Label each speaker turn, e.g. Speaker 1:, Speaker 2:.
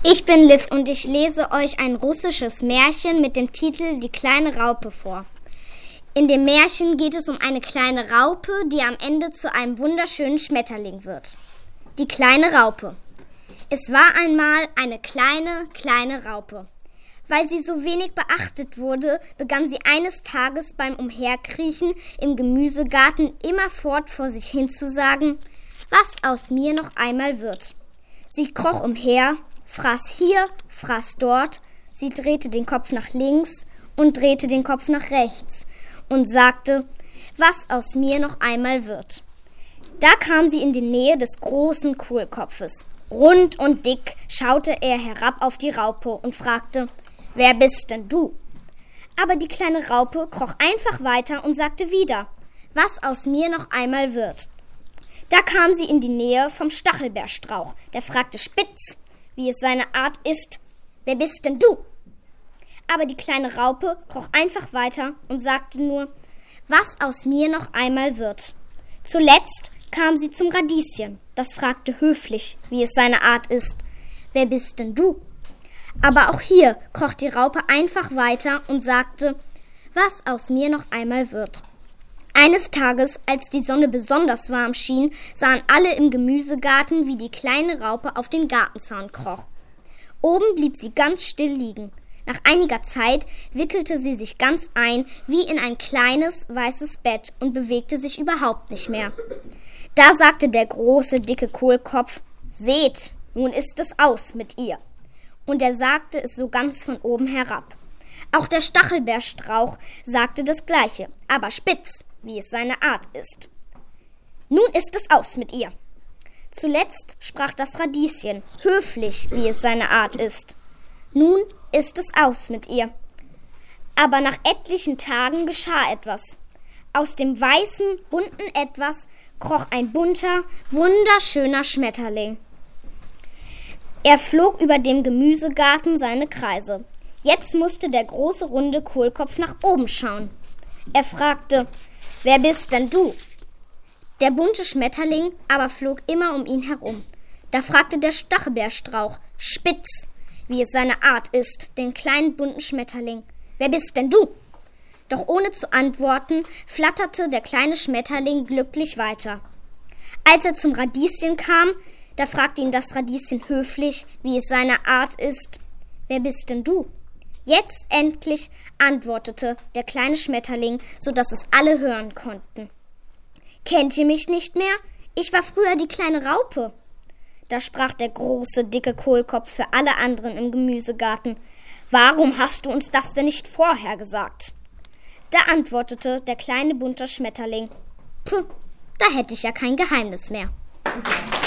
Speaker 1: Ich bin Liv und ich lese euch ein russisches Märchen mit dem Titel Die kleine Raupe vor. In dem Märchen geht es um eine kleine Raupe, die am Ende zu einem wunderschönen Schmetterling wird. Die kleine Raupe. Es war einmal eine kleine Raupe. Weil sie so wenig beachtet wurde, begann sie eines Tages beim Umherkriechen im Gemüsegarten immerfort vor sich hin zu sagen, was aus mir noch einmal wird. Sie kroch umher, fraß hier, fraß dort, sie drehte den Kopf nach links und drehte den Kopf nach rechts und sagte, was aus mir noch einmal wird. Da kam sie in die Nähe des großen Kohlkopfes. Rund und dick schaute er herab auf die Raupe und fragte, wer bist denn du? Aber die kleine Raupe kroch einfach weiter und sagte wieder, was aus mir noch einmal wird. Da kam sie in die Nähe vom Stachelbeerstrauch. Der fragte spitz, wie es seine Art ist, wer bist denn du? Aber die kleine Raupe kroch einfach weiter und sagte nur, was aus mir noch einmal wird. Zuletzt kam sie zum Radieschen. Das fragte höflich, wie es seine Art ist, wer bist denn du? Aber auch hier kroch die Raupe einfach weiter und sagte, was aus mir noch einmal wird. Eines Tages, als die Sonne besonders warm schien, sahen alle im Gemüsegarten, wie die kleine Raupe auf den Gartenzaun kroch. Oben blieb sie ganz still liegen. Nach einiger Zeit wickelte sie sich ganz ein, wie in ein kleines, weißes Bett und bewegte sich überhaupt nicht mehr. Da sagte der große, dicke Kohlkopf, seht, nun ist es aus mit ihr. Und er sagte es so ganz von oben herab. Auch der Stachelbeerstrauch sagte das Gleiche, aber spitz, wie es seine Art ist. Nun ist es aus mit ihr. Zuletzt sprach das Radieschen, höflich, wie es seine Art ist. Nun ist es aus mit ihr. Aber nach etlichen Tagen geschah etwas. Aus dem weißen, bunten Etwas kroch ein bunter, wunderschöner Schmetterling. Er flog über dem Gemüsegarten seine Kreise. Jetzt musste der große, runde Kohlkopf nach oben schauen. Er fragte, wer bist denn du? Der bunte Schmetterling aber flog immer um ihn herum. Da fragte der Stachelbeerstrauch, spitz, wie es seine Art ist, den kleinen bunten Schmetterling, wer bist denn du? Doch ohne zu antworten, flatterte der kleine Schmetterling glücklich weiter. Als er zum Radieschen kam, da fragte ihn das Radieschen höflich, wie es seine Art ist, wer bist denn du? Jetzt endlich antwortete der kleine Schmetterling, so dass es alle hören konnten. Kennt ihr mich nicht mehr? Ich war früher die kleine Raupe. Da sprach der große, dicke Kohlkopf für alle anderen im Gemüsegarten. Warum hast du uns das denn nicht vorher gesagt? Da antwortete der kleine bunte Schmetterling. Puh, da hätte ich ja kein Geheimnis mehr.